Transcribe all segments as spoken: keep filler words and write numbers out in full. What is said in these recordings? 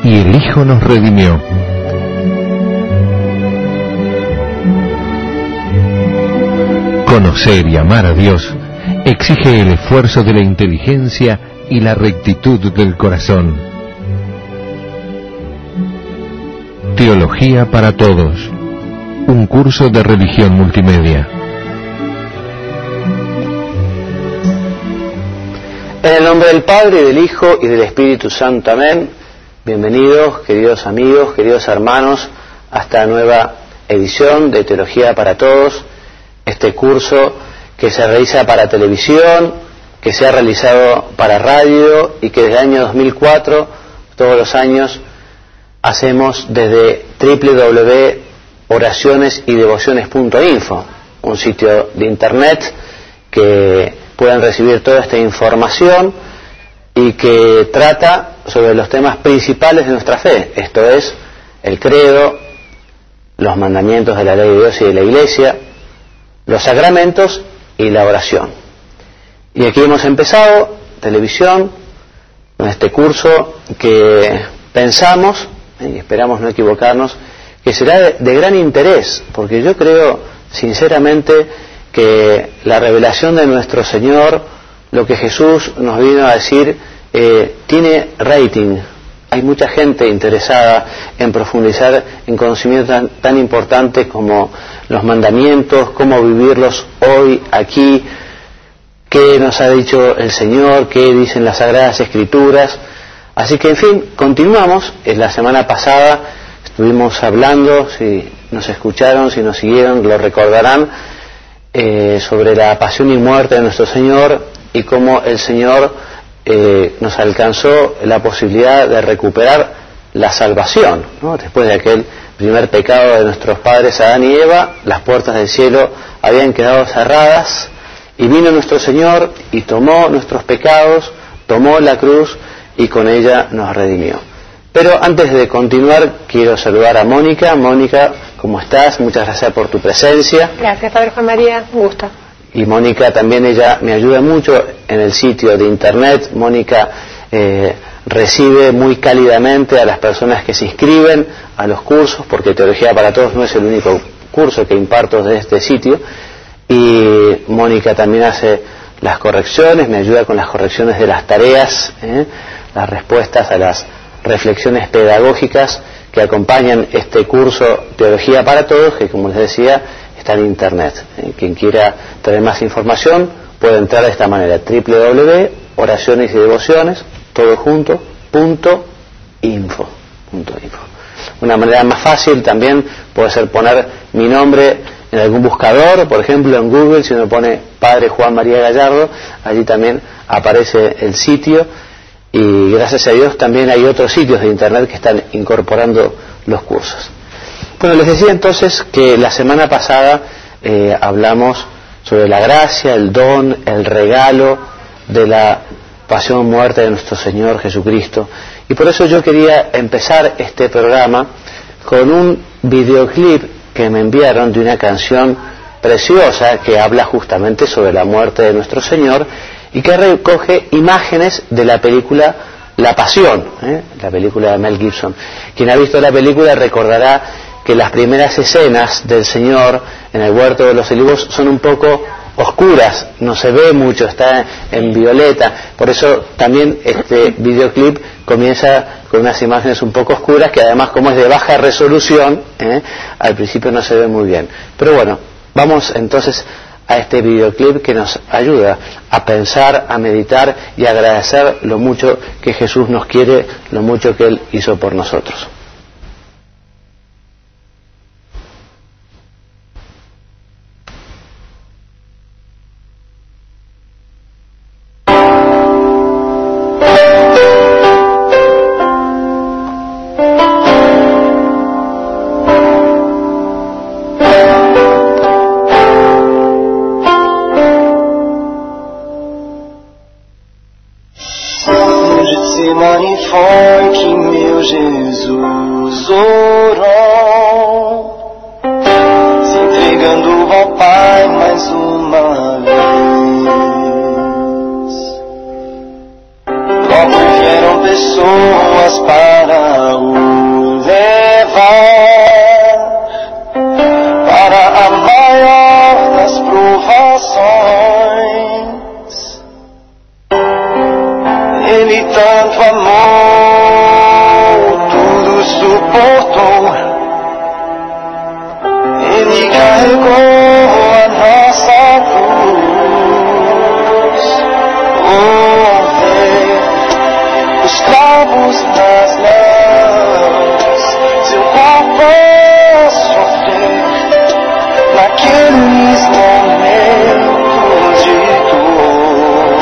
y el Hijo nos redimió. Conocer y amar a Dios exige el esfuerzo de la inteligencia y la rectitud del corazón. Teología para Todos, un curso de religión multimedia. En el nombre del Padre, y del Hijo, y del Espíritu Santo. Amén. Bienvenidos, queridos amigos, queridos hermanos, a esta nueva edición de Teología para Todos, este curso que se realiza para televisión, que se ha realizado para radio y que desde el año dos mil cuatro, todos los años, hacemos desde doble u doble u doble u punto oraciones y devociones punto info, un sitio de internet que pueden recibir toda esta información y que trata sobre los temas principales de nuestra fe, esto es, el credo, los mandamientos de la ley de Dios y de la Iglesia, los sacramentos y la oración. Y aquí hemos empezado, televisión, con este curso que pensamos, y esperamos no equivocarnos, que será de, de gran interés, porque yo creo sinceramente que la revelación de nuestro Señor, lo que Jesús nos vino a decir, eh, tiene rating. Hay mucha gente interesada en profundizar en conocimientos tan, tan importantes como los mandamientos, cómo vivirlos hoy, aquí, qué nos ha dicho el Señor, qué dicen las Sagradas Escrituras. Así que, en fin, continuamos. En la semana pasada estuvimos hablando, si nos escucharon, si nos siguieron, lo recordarán, eh, sobre la pasión y muerte de nuestro Señor y cómo el Señor eh, nos alcanzó la posibilidad de recuperar la salvación, ¿no? Después de aquel primer pecado de nuestros padres Adán y Eva, las puertas del cielo habían quedado cerradas y vino nuestro Señor y tomó nuestros pecados, tomó la cruz y con ella nos redimió. Pero antes de continuar, quiero saludar a Mónica. Mónica, ¿cómo estás? Muchas gracias por tu presencia. Gracias, Padre Juan María, un gusto. Y Mónica también, ella me ayuda mucho en el sitio de internet. Mónica eh, recibe muy cálidamente a las personas que se inscriben a los cursos, porque Teología para Todos no es el único curso que imparto de este sitio. Y Mónica también hace las correcciones, me ayuda con las correcciones de las tareas, ¿eh? las respuestas a las reflexiones pedagógicas que acompañan este curso Teología para Todos, que, como les decía, está en internet. ¿Eh? Quien quiera tener más información puede entrar de esta manera: doble u doble u doble u punto oraciones y devociones, todo junto, punto info, punto info. Una manera más fácil también puede ser poner mi nombre en algún buscador, por ejemplo en Google, si uno pone Padre Juan María Gallardo, allí también aparece el sitio. Y gracias a Dios también hay otros sitios de internet que están incorporando los cursos. Bueno, les decía entonces que la semana pasada eh, hablamos sobre la gracia, el don, el regalo de la pasión, muerte de nuestro Señor Jesucristo. Y por eso yo quería empezar este programa con un videoclip que me enviaron de una canción preciosa que habla justamente sobre la muerte de nuestro Señor y que recoge imágenes de la película La Pasión, ¿eh? la película de Mel Gibson. Quien ha visto la película recordará que las primeras escenas del Señor en el huerto de los olivos son un poco oscuras, no se ve mucho, está en violeta. Por eso también este videoclip comienza con unas imágenes un poco oscuras que además, como es de baja resolución, ¿eh? al principio no se ve muy bien. Pero bueno, vamos entonces a este videoclip que nos ayuda a pensar, a meditar y a agradecer lo mucho que Jesús nos quiere, lo mucho que Él hizo por nosotros. Foi que meu Jesus orou, se entregando ao Pai mais uma vez. Logo vieram pessoas para mãos, seu corpo sofrer naqueles momentos de dor.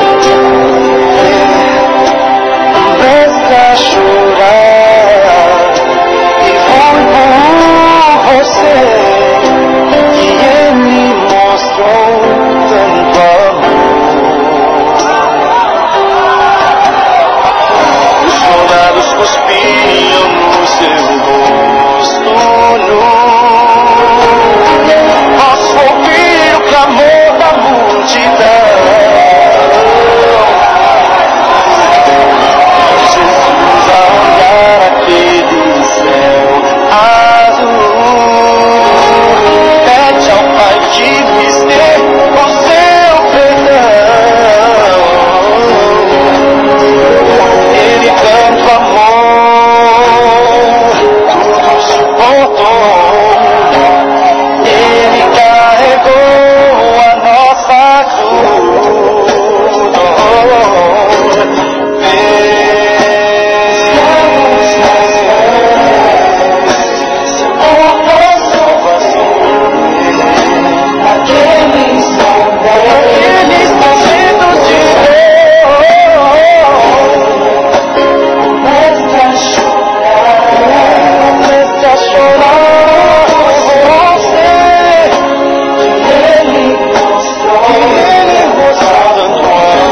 Começa a chorar e foi por você que ele mostrou tanto amor. Os soldados cuspiam no seu rosto nu. Posso ouvir o clamor da multidão. Jesus a olhar aquele céu azul, pede ao Pai que lhes dê o seu perdão. Ele tanto amor, tudo suportou. Ele carregou a nossa cruz. Aqueles momentos de dor, começa a chorar, começa a chorar por você. Ele mostrou, ele mostrou tanto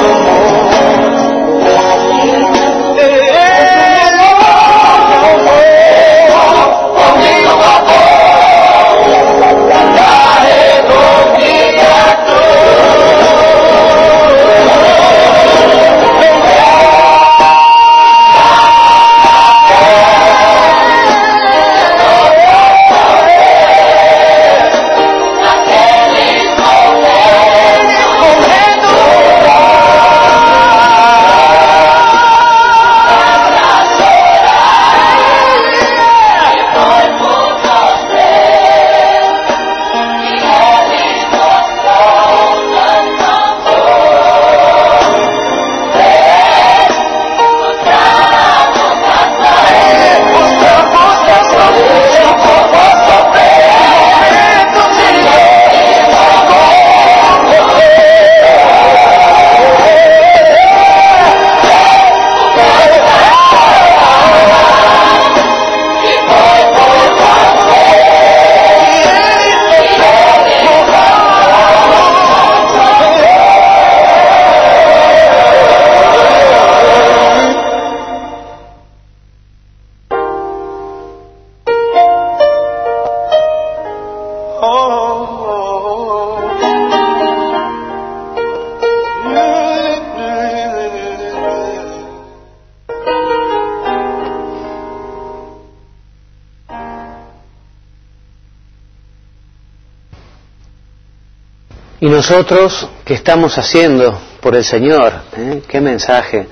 ¿Y nosotros qué estamos haciendo por el Señor? ¿Eh? ¿Qué mensaje?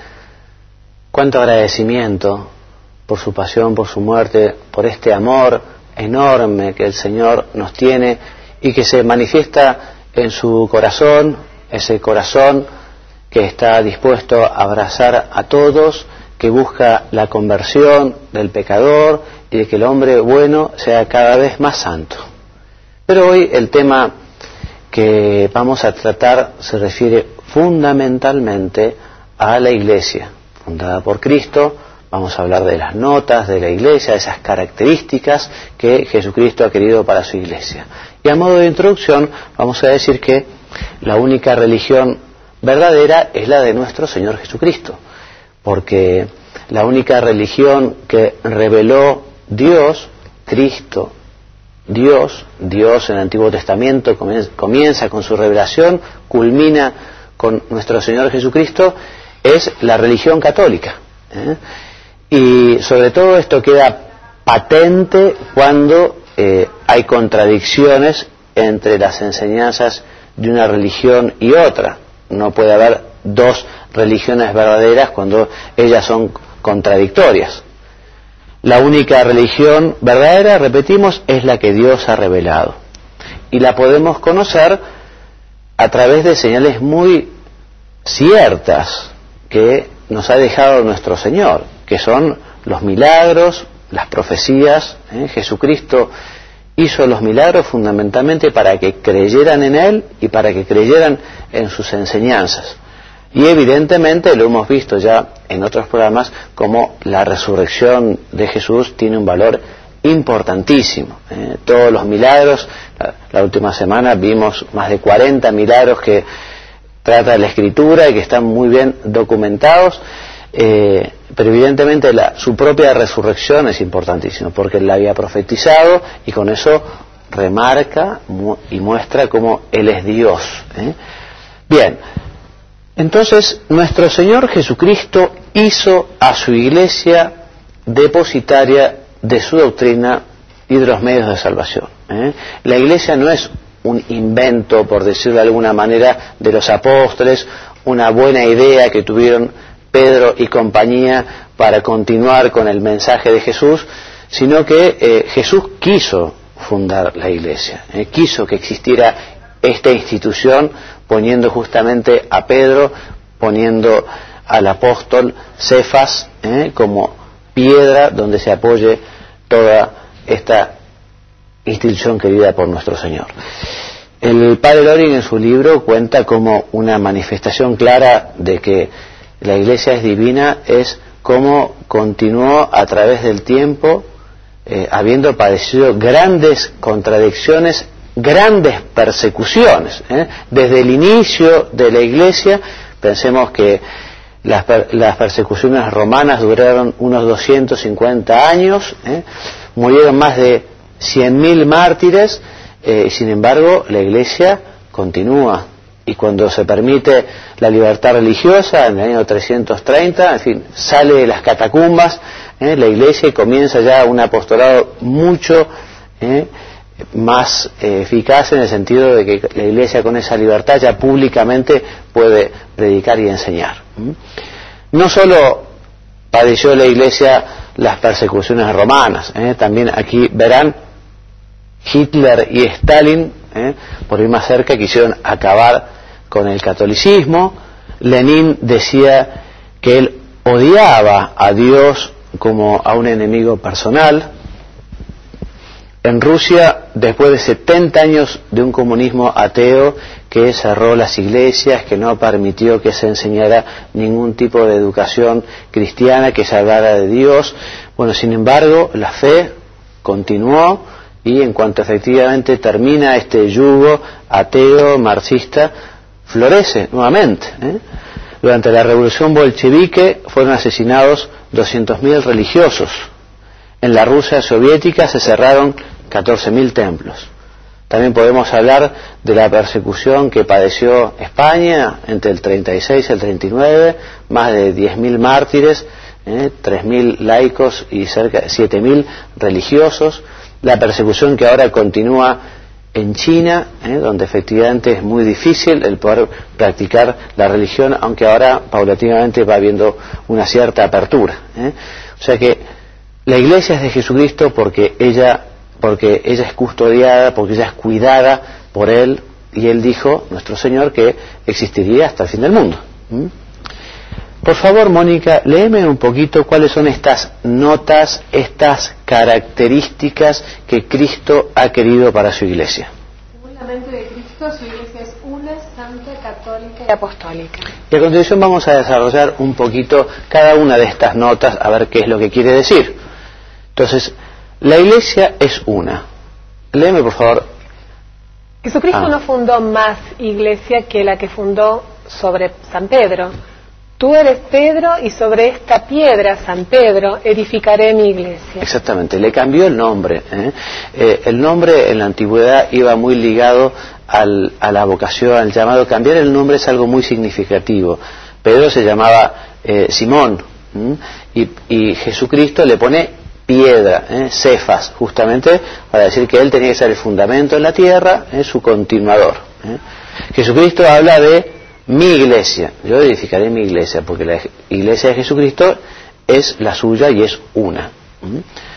¿Cuánto agradecimiento por su pasión, por su muerte, por este amor enorme que el Señor nos tiene y que se manifiesta en su corazón, ese corazón que está dispuesto a abrazar a todos, que busca la conversión del pecador y de que el hombre bueno sea cada vez más santo? Pero hoy el tema que vamos a tratar se refiere fundamentalmente a la Iglesia, fundada por Cristo. Vamos a hablar de las notas de la Iglesia, de esas características que Jesucristo ha querido para su Iglesia. Y a modo de introducción vamos a decir que la única religión verdadera es la de nuestro Señor Jesucristo, porque la única religión que reveló Dios, Cristo, Dios, Dios en el Antiguo Testamento comienza con su revelación, culmina con nuestro Señor Jesucristo, es la religión católica. ¿eh? Y sobre todo esto queda patente cuando eh, hay contradicciones entre las enseñanzas de una religión y otra. No puede haber dos religiones verdaderas cuando ellas son contradictorias. La única religión verdadera, repetimos, es la que Dios ha revelado. Y la podemos conocer a través de señales muy ciertas que nos ha dejado nuestro Señor, que son los milagros, las profecías. ¿eh? Jesucristo hizo los milagros fundamentalmente para que creyeran en Él y para que creyeran en sus enseñanzas. Y evidentemente lo hemos visto ya en otros programas como la resurrección de Jesús tiene un valor importantísimo. ¿eh? Todos los milagros, la, la última semana vimos más de cuarenta milagros que trata la Escritura y que están muy bien documentados, eh, pero evidentemente la, su propia resurrección es importantísima porque Él la había profetizado y con eso remarca mu y muestra cómo Él es Dios. ¿eh? Bien, entonces nuestro Señor Jesucristo hizo a su iglesia depositaria de su doctrina y de los medios de salvación. ¿eh? La iglesia no es un invento, por decirlo de alguna manera, de los apóstoles, una buena idea que tuvieron Pedro y compañía para continuar con el mensaje de Jesús, sino que eh, Jesús quiso fundar la iglesia, eh, quiso que existiera esta institución, poniendo justamente a Pedro, poniendo al apóstol Cefas eh, como piedra donde se apoye toda esta institución querida por nuestro Señor. El padre Loring en su libro cuenta como una manifestación clara de que la iglesia es divina es cómo continuó a través del tiempo eh, habiendo padecido grandes contradicciones, grandes persecuciones. ¿eh? Desde el inicio de la iglesia, pensemos que las, per las persecuciones romanas duraron unos doscientos cincuenta años, ¿eh? murieron más de cien mil mártires, eh, sin embargo la iglesia continúa. Y cuando se permite la libertad religiosa, en el año trescientos treinta, en fin, sale de las catacumbas ¿eh? la iglesia y comienza ya un apostolado mucho ¿eh? más eh, eficaz en el sentido de que la iglesia con esa libertad ya públicamente puede predicar y enseñar. ¿Mm? No solo padeció la iglesia las persecuciones romanas, ¿eh? también aquí verán Hitler y Stalin, ¿eh? por ir más cerca, quisieron acabar con el catolicismo. Lenin decía que él odiaba a Dios como a un enemigo personal. En Rusia, después de setenta años de un comunismo ateo que cerró las iglesias, que no permitió que se enseñara ningún tipo de educación cristiana que se hablara de Dios, bueno, sin embargo, la fe continuó y en cuanto efectivamente termina este yugo ateo, marxista, florece nuevamente. ¿eh? Durante la revolución bolchevique fueron asesinados doscientos mil religiosos. En la Rusia soviética se cerraron catorce mil templos. También podemos hablar de la persecución que padeció España entre el treinta y seis y el treinta y nueve, más de diez mil mártires, ¿eh? tres mil laicos y cerca de siete mil religiosos. La persecución que ahora continúa en China, ¿eh? donde efectivamente es muy difícil el poder practicar la religión, aunque ahora paulatinamente va habiendo una cierta apertura. ¿eh? O sea que la iglesia es de Jesucristo porque ella, porque ella es custodiada, porque ella es cuidada por Él, y Él dijo, nuestro Señor, que existiría hasta el fin del mundo. ¿Mm? Por favor, Mónica, léeme un poquito cuáles son estas notas, estas características que Cristo ha querido para su iglesia. Según la mente de Cristo, su iglesia es una, santa, católica y apostólica. Y a continuación vamos a desarrollar un poquito cada una de estas notas, a ver qué es lo que quiere decir. Entonces, la iglesia es una. Léeme, por favor. Jesucristo Ah. no fundó más iglesia que la que fundó sobre San Pedro. Tú eres Pedro y sobre esta piedra, San Pedro, edificaré mi iglesia. Exactamente, le cambió el nombre. ¿eh? Eh, el nombre en la antigüedad iba muy ligado al, a la vocación, al llamado. Cambiar el nombre es algo muy significativo. Pedro se llamaba eh, Simón ¿m? y, y Jesucristo le pone piedra, ¿eh? Cefas, justamente para decir que él tenía que ser el fundamento en la tierra, ¿eh? su continuador. ¿eh? Jesucristo habla de mi iglesia, yo edificaré mi iglesia, porque la iglesia de Jesucristo es la suya y es una. ¿Mm?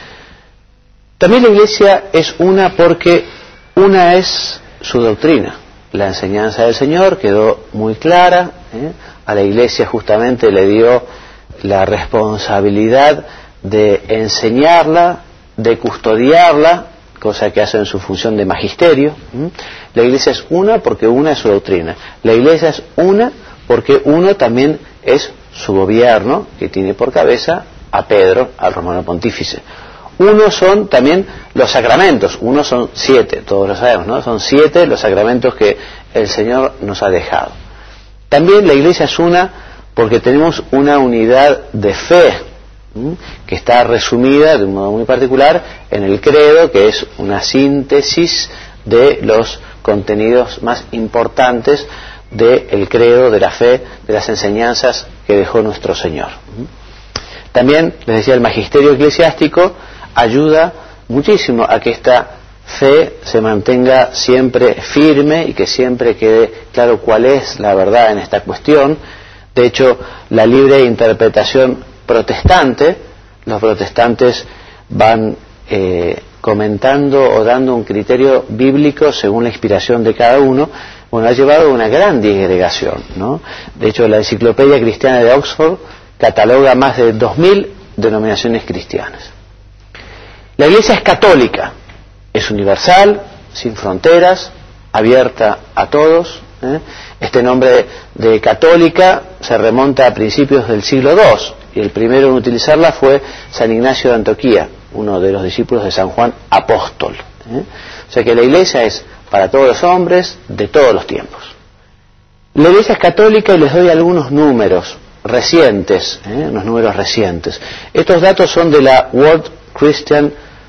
También la iglesia es una porque una es su doctrina. La enseñanza del Señor quedó muy clara. ¿eh? A la iglesia justamente le dio la responsabilidad de enseñarla, de custodiarla, cosa que hace en su función de magisterio. ¿Mm? La Iglesia es una porque una es su doctrina. La Iglesia es una porque uno también es su gobierno, que tiene por cabeza a Pedro, al romano pontífice. Uno son también los sacramentos, uno son siete, todos lo sabemos, ¿no? Son siete los sacramentos que el Señor nos ha dejado. También la Iglesia es una porque tenemos una unidad de fe, ¿m? que está resumida de un modo muy particular en el credo, que es una síntesis de los contenidos más importantes del credo, de la fe, de las enseñanzas que dejó nuestro Señor. También, les decía, el magisterio eclesiástico ayuda muchísimo a que esta fe se mantenga siempre firme y que siempre quede claro cuál es la verdad en esta cuestión. De hecho, la libre interpretación protestante, los protestantes van eh, comentando o dando un criterio bíblico según la inspiración de cada uno. Bueno, ha llevado a una gran disgregación, ¿no? De hecho, la Enciclopedia Cristiana de Oxford cataloga más de dos mil denominaciones cristianas. La Iglesia es católica, es universal, sin fronteras, abierta a todos. ¿eh? Este nombre de católica se remonta a principios del siglo segundo, y el primero en utilizarla fue San Ignacio de Antioquía, uno de los discípulos de San Juan Apóstol. ¿eh? O sea que la Iglesia es para todos los hombres, de todos los tiempos. La Iglesia es católica y les doy algunos números recientes, ¿eh? unos números recientes. Estos datos son de la World Christian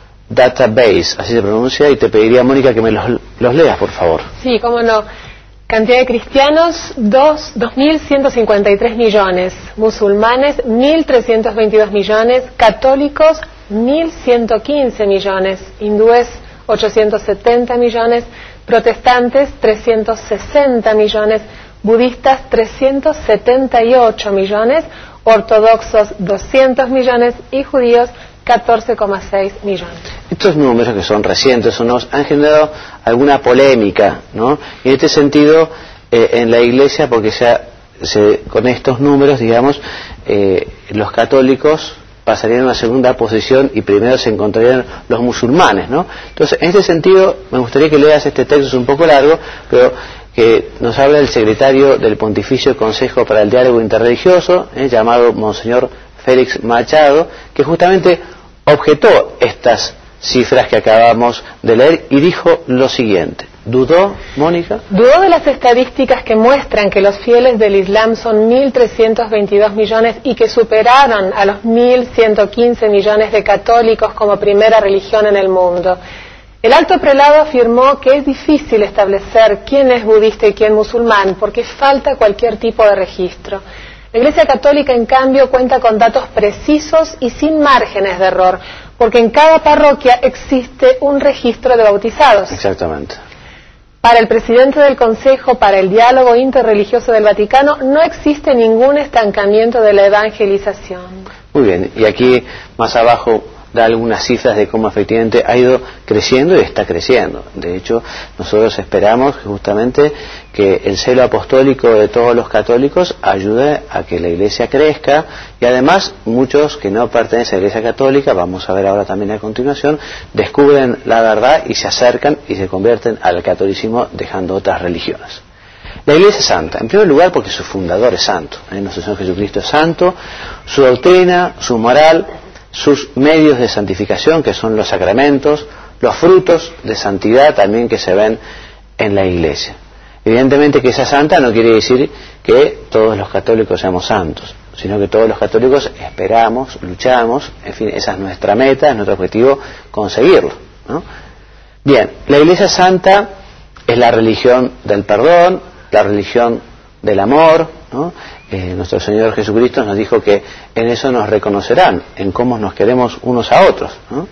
Database, así se pronuncia, y te pediría, Mónica, que me los, los leas, por favor. Sí, cómo no. Cantidad de cristianos, dos mil ciento cincuenta y tres millones. Musulmanes, mil trescientos veintidós millones. Católicos, mil ciento quince millones. Hindúes, ochocientos setenta millones. Protestantes, trescientos sesenta millones. Budistas, trescientos setenta y ocho millones. Ortodoxos, doscientos millones. Y judíos, catorce coma seis millones. Estos números, que son recientes, nos han generado alguna polémica, ¿no? Y en este sentido, eh, en la Iglesia, porque ya se, con estos números, digamos, eh, los católicos pasarían a una segunda posición y primero se encontrarían los musulmanes, ¿no? Entonces, en este sentido, me gustaría que leas este texto, es un poco largo, pero que nos habla el secretario del Pontificio Consejo para el Diálogo Interreligioso, eh, llamado Monseñor Félix Machado, que justamente objetó estas cifras que acabamos de leer y dijo lo siguiente. ¿Dudó, Mónica? Dudó de las estadísticas que muestran que los fieles del Islam son mil trescientos veintidós millones y que superaron a los mil ciento quince millones de católicos como primera religión en el mundo. El alto prelado afirmó que es difícil establecer quién es budista y quién musulmán porque falta cualquier tipo de registro. La Iglesia Católica, en cambio, cuenta con datos precisos y sin márgenes de error, porque en cada parroquia existe un registro de bautizados. Exactamente. Para el presidente del Consejo para el Diálogo Interreligioso del Vaticano, no existe ningún estancamiento de la evangelización. Muy bien, y aquí más abajo da algunas cifras de cómo efectivamente ha ido creciendo y está creciendo. De hecho, nosotros esperamos justamente que el celo apostólico de todos los católicos ayude a que la Iglesia crezca, y además muchos que no pertenecen a la Iglesia Católica, vamos a ver ahora también a continuación, descubren la verdad y se acercan y se convierten al catolicismo dejando otras religiones. La Iglesia es santa, en primer lugar porque su fundador es santo, ¿eh? Nuestro Señor Jesucristo es santo, su doctrina, su moral, sus medios de santificación, que son los sacramentos, los frutos de santidad también que se ven en la Iglesia. Evidentemente que sea santa no quiere decir que todos los católicos seamos santos, sino que todos los católicos esperamos, luchamos, en fin, esa es nuestra meta, es nuestro objetivo, conseguirlo, ¿no? Bien, la Iglesia Santa es la religión del perdón, la religión del amor, ¿no? Eh, nuestro Señor Jesucristo nos dijo que en eso nos reconocerán, en cómo nos queremos unos a otros, ¿no?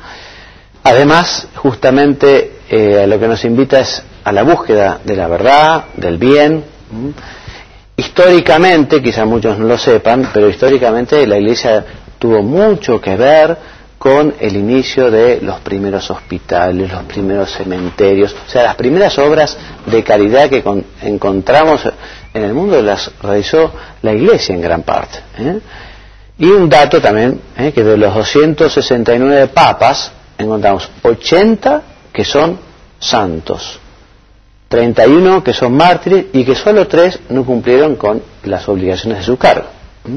Además, justamente eh, lo que nos invita es a la búsqueda de la verdad, del bien. ¿Mm? Históricamente, quizá muchos no lo sepan, pero históricamente la Iglesia tuvo mucho que ver con el inicio de los primeros hospitales, los primeros cementerios, o sea, las primeras obras de caridad que con, encontramos en el mundo las realizó la Iglesia en gran parte, ¿eh? Y un dato también, eh, que de los doscientos sesenta y nueve papas, encontramos ochenta que son santos, treinta y uno que son mártires y que solo tres no cumplieron con las obligaciones de su cargo. ¿Mm?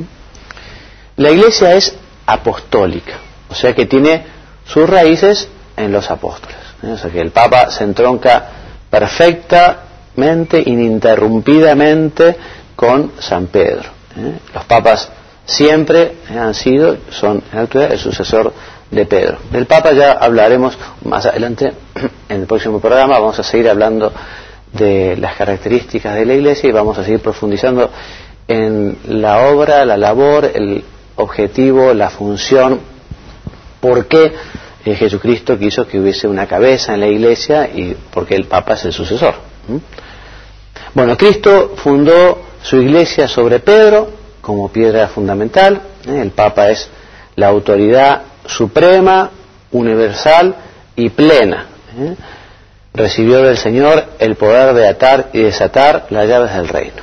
La Iglesia es apostólica, o sea que tiene sus raíces en los apóstoles, ¿eh? O sea que el Papa se entronca perfectamente, ininterrumpidamente con San Pedro. ¿eh? Los papas siempre han sido, son en la actualidad el sucesor de Pedro. Del Papa ya hablaremos más adelante en el próximo programa. Vamos a seguir hablando de las características de la Iglesia y vamos a seguir profundizando en la obra, la labor, el objetivo, la función, por qué eh, Jesucristo quiso que hubiese una cabeza en la Iglesia y por qué el Papa es el sucesor. ¿Mm? Bueno, Cristo fundó su Iglesia sobre Pedro como piedra fundamental. ¿eh? El Papa es la autoridad suprema, universal y plena. ¿eh? Recibió del Señor el poder de atar y desatar las llaves del reino.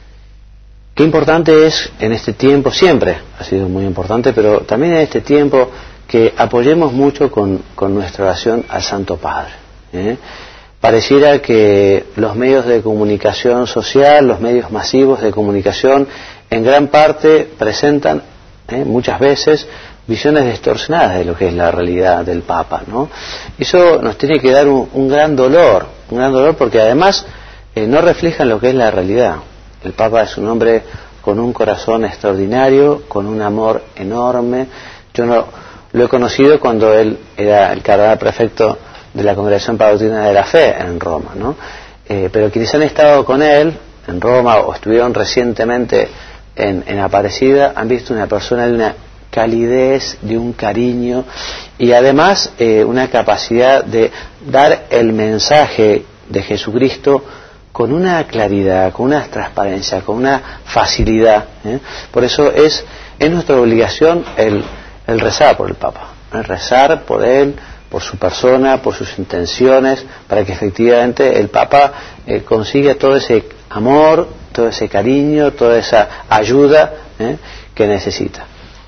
Qué importante es en este tiempo, siempre ha sido muy importante, pero también en este tiempo, que apoyemos mucho con, con nuestra oración al Santo Padre. ¿eh? Pareciera que los medios de comunicación social, los medios masivos de comunicación, en gran parte presentan ¿eh? muchas veces visiones distorsionadas de lo que es la realidad del Papa, ¿no? Eso nos tiene que dar un, un gran dolor, un gran dolor porque además eh, no reflejan lo que es la realidad. El Papa es un hombre con un corazón extraordinario, con un amor enorme. Yo no lo he conocido cuando él era el cardenal prefecto de la Congregación para la Doctrina de la Fe en Roma, ¿no? Eh, pero quienes han estado con él en Roma o estuvieron recientemente en, en Aparecida han visto una persona de una calidez, de un cariño y además eh, una capacidad de dar el mensaje de Jesucristo con una claridad, con una transparencia, con una facilidad. ¿eh? Por eso es, es nuestra obligación el, el rezar por el Papa, el rezar por él, por su persona, por sus intenciones, para que efectivamente el Papa eh, consiga todo ese amor, todo ese cariño, toda esa ayuda ¿eh? que necesita.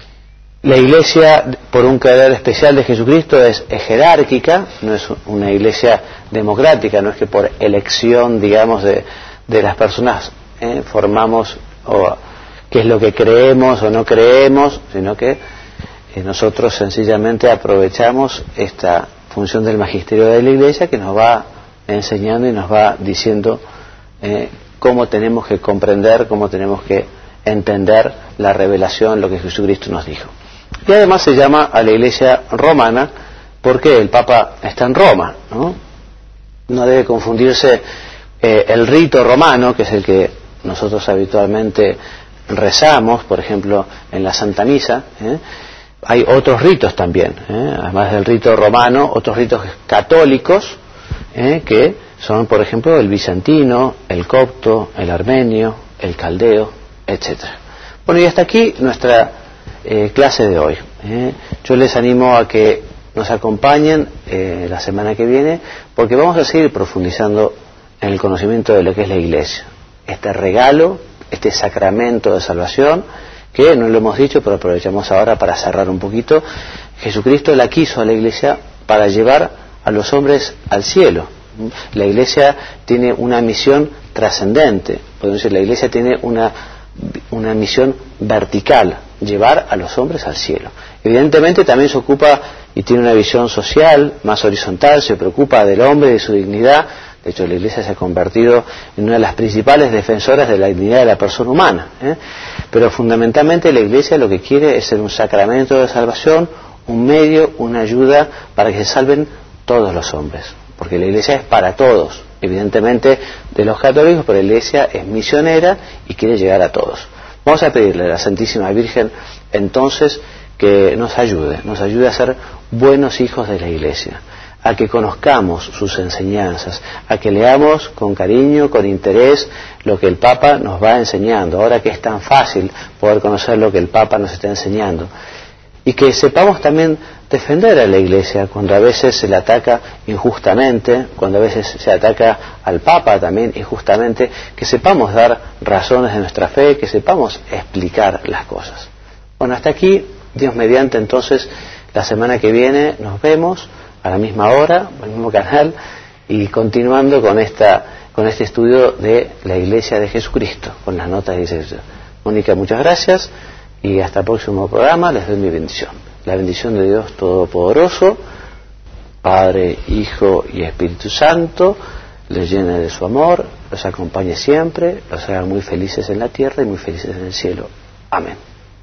La Iglesia, por un querer especial de Jesucristo, es, es jerárquica, no es una Iglesia democrática, no es que por elección, digamos, de, de las personas eh, formamos o qué es lo que creemos o no creemos, sino que eh, nosotros sencillamente aprovechamos esta función del magisterio de la Iglesia que nos va enseñando y nos va diciendo eh, cómo tenemos que comprender, cómo tenemos que entender la revelación, lo que Jesucristo nos dijo. Y además se llama a la Iglesia romana porque el Papa está en Roma, ¿no? No debe confundirse eh, el rito romano, que es el que nosotros habitualmente rezamos, por ejemplo, en la Santa Misa. ¿eh? Hay otros ritos también, ¿eh? además del rito romano, otros ritos católicos, ¿eh? que son, por ejemplo, el bizantino, el copto, el armenio, el caldeo, etcétera. Bueno, y hasta aquí nuestra eh, clase de hoy. ¿eh? Yo les animo a que nos acompañen eh, la semana que viene, porque vamos a seguir profundizando en el conocimiento de lo que es la Iglesia. Este regalo, este sacramento de salvación, que no lo hemos dicho, pero aprovechamos ahora para cerrar un poquito. Jesucristo la quiso a la Iglesia para llevar a los hombres al cielo. La Iglesia tiene una misión trascendente, podemos decir, la Iglesia tiene una, una misión vertical, llevar a los hombres al cielo. Evidentemente también se ocupa y tiene una visión social más horizontal, se preocupa del hombre y de su dignidad. De hecho, la Iglesia se ha convertido en una de las principales defensoras de la dignidad de la persona humana. ¿eh? Pero fundamentalmente la Iglesia lo que quiere es ser un sacramento de salvación, un medio, una ayuda para que se salven todos los hombres. Porque la Iglesia es para todos, evidentemente de los católicos, pero la Iglesia es misionera y quiere llegar a todos. Vamos a pedirle a la Santísima Virgen entonces que nos ayude, nos ayude a ser buenos hijos de la Iglesia, a que conozcamos sus enseñanzas, a que leamos con cariño, con interés lo que el Papa nos va enseñando, ahora que es tan fácil poder conocer lo que el Papa nos está enseñando. Y que sepamos también defender a la Iglesia cuando a veces se le ataca injustamente, cuando a veces se ataca al Papa también injustamente, que sepamos dar razones de nuestra fe, que sepamos explicar las cosas. Bueno, hasta aquí, Dios mediante, entonces, la semana que viene nos vemos a la misma hora, al mismo canal, y continuando con esta con este estudio de la Iglesia de Jesucristo, con las notas de Iglesia. Mónica, muchas gracias, y hasta el próximo programa. Les doy mi bendición. La bendición de Dios Todopoderoso, Padre, Hijo y Espíritu Santo, les llene de su amor, los acompañe siempre, los haga muy felices en la tierra y muy felices en el cielo. Amén.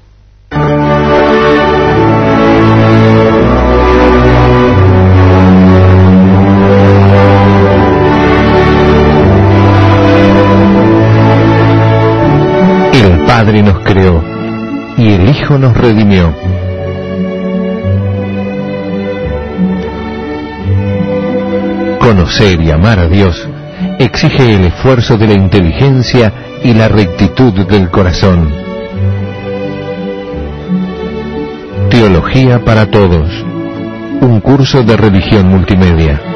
El Padre nos creó y el Hijo nos redimió. Conocer y amar a Dios exige el esfuerzo de la inteligencia y la rectitud del corazón. Teología para Todos, un curso de religión multimedia.